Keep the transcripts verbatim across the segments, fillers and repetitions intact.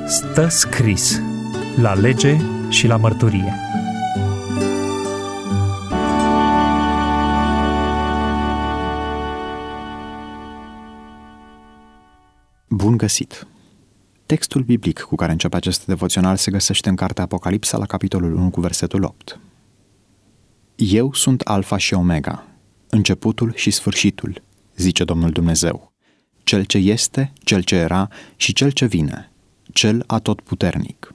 Stă scris la lege și la mărturie. Bun găsit! Textul biblic cu care începe acest devoțional se găsește în cartea Apocalipsa la capitolul unu cu versetul opt. Eu sunt Alfa și Omega, începutul și sfârșitul, zice Domnul Dumnezeu, Cel ce este, Cel ce era și Cel ce vine, Cel atotputernic.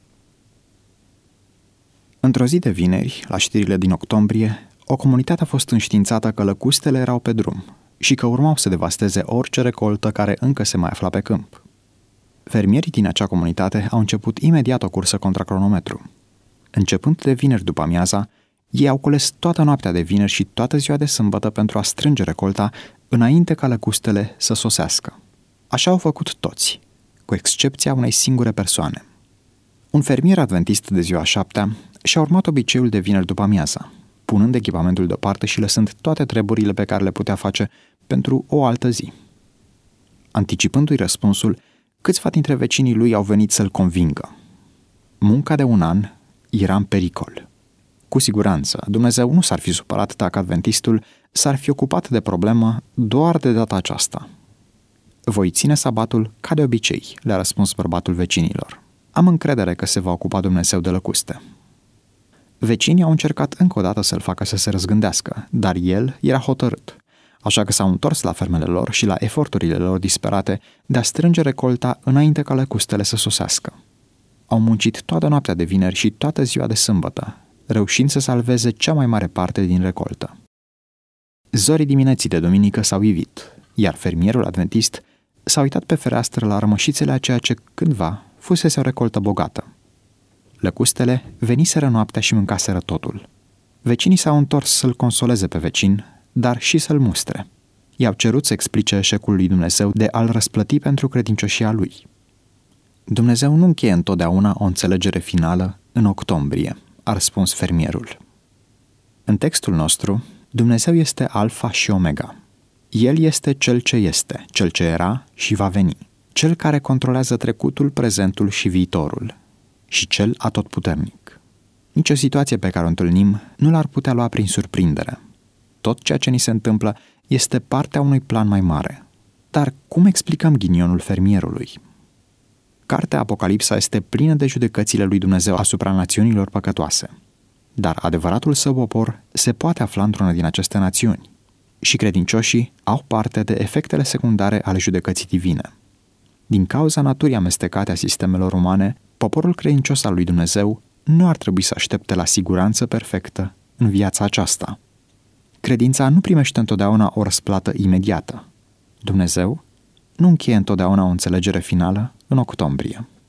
Într-o zi de vineri, la știrile din octombrie, o comunitate a fost înștiințată că lăcustele erau pe drum și că urmau să devasteze orice recoltă care încă se mai afla pe câmp. Fermierii din acea comunitate au început imediat o cursă contra cronometru. Începând de vineri după amiaza, ei au cules toată noaptea de vineri și toată ziua de sâmbătă pentru a strânge recolta înainte ca lăcustele să sosească. Așa au făcut toți, cu excepția unei singure persoane. Un fermier adventist de ziua șaptea și-a urmat obiceiul de vineri după amiaza, punând echipamentul deoparte și lăsând toate treburile pe care le putea face pentru o altă zi. Anticipându-i răspunsul, câțiva dintre vecinii lui au venit să-l convingă. Munca de un an era în pericol. Cu siguranță, Dumnezeu nu s-ar fi supărat dacă adventistul s-ar fi ocupat de problemă doar de data aceasta. Voi ține sabatul ca de obicei, le-a răspuns bărbatul vecinilor. Am încredere că se va ocupa Dumnezeu de lăcuste. Vecinii au încercat încă o dată să-l facă să se răzgândească, dar el era hotărât, așa că s-au întors la fermele lor și la eforturile lor disperate de a strânge recolta înainte ca lăcustele să sosească. Au muncit toată noaptea de vineri și toată ziua de sâmbătă, reușind să salveze cea mai mare parte din recoltă. Zorii dimineții de duminică s-au ivit, iar fermierul adventist s-a uitat pe fereastră la rămășițele a ceea ce cândva fusese o recoltă bogată. Lăcustele veniseră noaptea și mâncaseră totul. Vecinii s-au întors să-l consoleze pe vecin, dar și să-l mustre. I-au cerut să explice eșecul lui Dumnezeu de a-l răsplăti pentru credincioșia lui. Dumnezeu nu încheie întotdeauna o înțelegere finală în octombrie, a răspuns fermierul. În textul nostru, Dumnezeu este Alfa și Omega. El este Cel ce este, Cel ce era și va veni, Cel care controlează trecutul, prezentul și viitorul și Cel atotputernic. Nici o situație pe care o întâlnim nu l-ar putea lua prin surprindere. Tot ceea ce ni se întâmplă este partea unui plan mai mare. Dar cum explicăm ghinionul fermierului? Cartea Apocalipsa este plină de judecățile lui Dumnezeu asupra națiunilor păcătoase. Dar adevăratul său popor se poate afla într-una din aceste națiuni. Și credincioșii au parte de efectele secundare ale judecății divine. Din cauza naturii amestecate a sistemelor umane, poporul credincios al lui Dumnezeu nu ar trebui să aștepte la siguranță perfectă în viața aceasta. Credința nu primește întotdeauna o răsplată imediată. Dumnezeu nu încheie întotdeauna o înțelegere finală în octombrie.